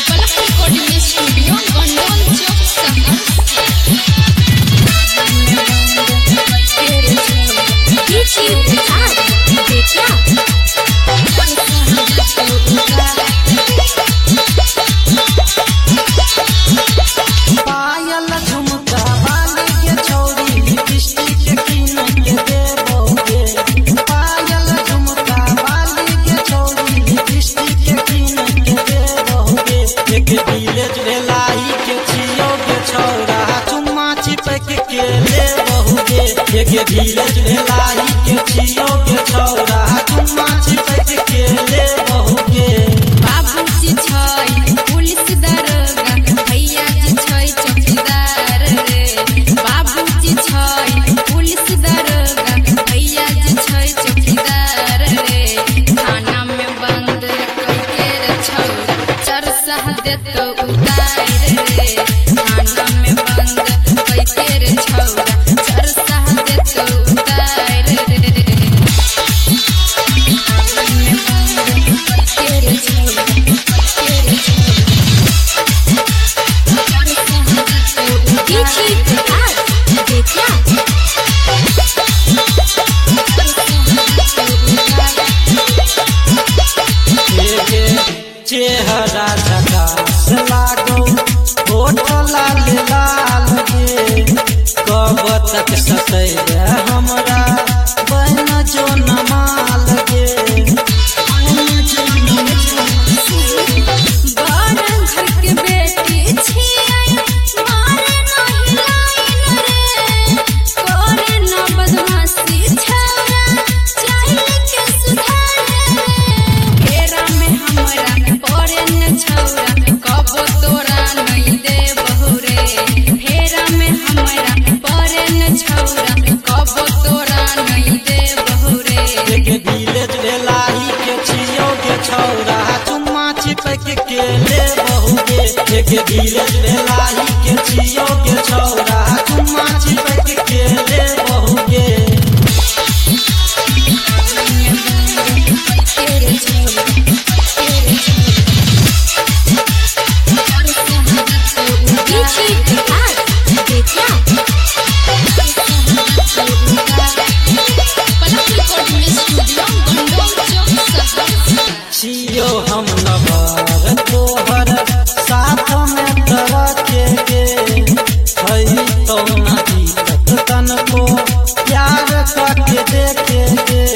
धीरज लाई के छियो के छौरा चुम्मा छिपक के ले बहुगे। बाबूजी छै पुलिस दरोगा, भैया जी छै चौकीदार रे। बाबूजी छै पुलिस दरोगा, भैया जी छै चौकीदार रे। थाना में बंद करके रे छौरा चरसा देतो उतार रे। थाना में बंद करके रे छौरा चरसा देतो उतार रे। चेहरा झकास लागो होठ लाल लाल गे। कब तक सतैबे हमरा बन जो नमाल गे। बड़ घर के बेटी छियै, मारे नहीं लाइन रे। करे न बदमाशी छौरा चाहे के सुधार रे। फेरा में हमरा पड़े न छौरा कबो तोरा नहीं देबहु रे। फेरा में हमरा पड़े न छौरा कबो तोरा नहीं देबहु रे। धीरज लाई के छियो के छौरा चुम्मा छिपक के ले बहुगे। धीरज लाई के छियो के छौरा चुम्मा छिपक के ले बहुगे। छियो हम नवर तोहर साथ में तरके गे। हई तो ना दिक्कत तनको प्यार करके देखे गे।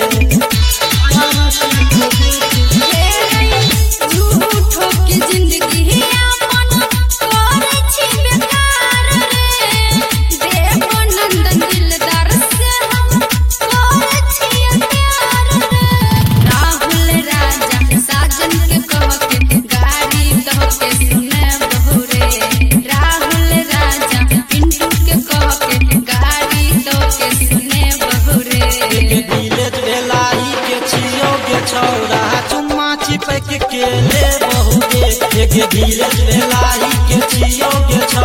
झूठो के जिंदगी अपन करे छी बेकार रे। देव नंदन दिलदार से हम करे छी प्यार रे। राहुल राजा साजन के कह के गाड़ी दह के सुने बहु रे। राहुल राजा पिंटू के कह के गाड़ी दह के सुने बहु रे। धीरज लाई के छियो के छौरा चुम्मा छिपक के ले बहुगे। धीरज लाई के छियो के